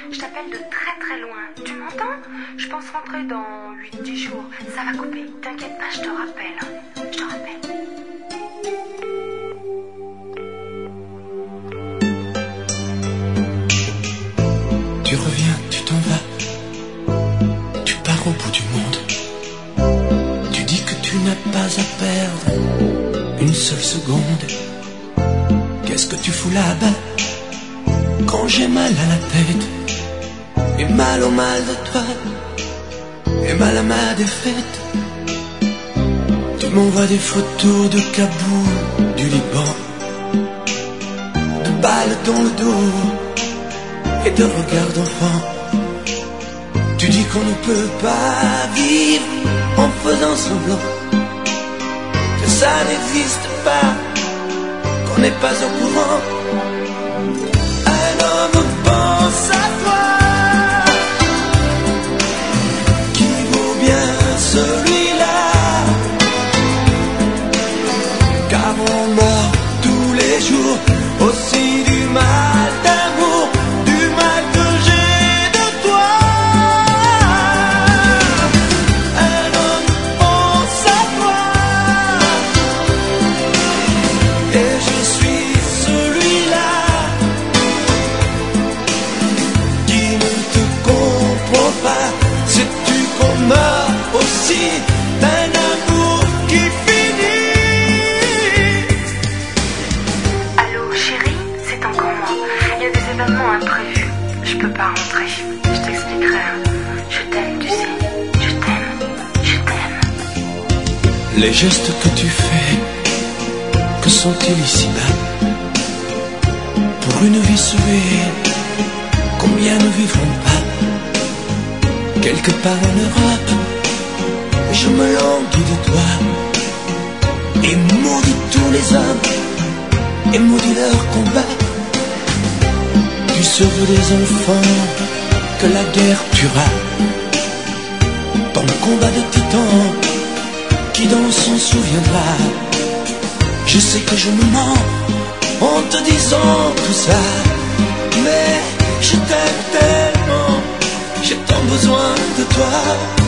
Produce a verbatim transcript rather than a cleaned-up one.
Je t'appelle de très très loin. Tu m'entends? Je pense rentrer dans huit dix jours. Ça va couper. T'inquiète pas, je te rappelle. Je te rappelle. Tu reviens, tu t'en vas. Tu pars au bout du monde. Tu dis que tu n'as pas à perdre une seule seconde. Qu'est-ce que tu fous là-bas? Quand j'ai mal à la tête, et mal au mal de toi, et mal à ma défaite, tu m'envoies des photos de Kaboul, du Liban, de balles dans le dos et de regards d'enfant. Tu dis qu'on ne peut pas vivre en faisant semblant, que ça n'existe pas, qu'on n'est pas au courant. Un homme pense à toi, qui vaut bien celui-là, car on meurt tous les jours aussi du mal d'amour, du mal que j'ai de toi. Un homme pense à toi, et je suis celui-là qui ne te comprend pas. Sais-tu qu'on meurt aussi d'un amour qui finit? Allô chérie, c'est encore moi. Il y a des événements imprévus. Je peux pas rentrer. Je t'expliquerai. Je t'aime, tu sais. Je t'aime. Je t'aime. Les gestes que tu fais, que sont-ils ici-bas? Pour une vie sauvée, combien ne vivront pas? Quelque part en Europe, je me languis de toi, et maudis tous les hommes, et maudis leur combat. Tu sauves des enfants que la guerre tuera. Ton combat de titan, qui donc s'en souviendra? Je sais que je me mens en te disant tout ça, mais je t'aime tellement, j'ai tant besoin de toi.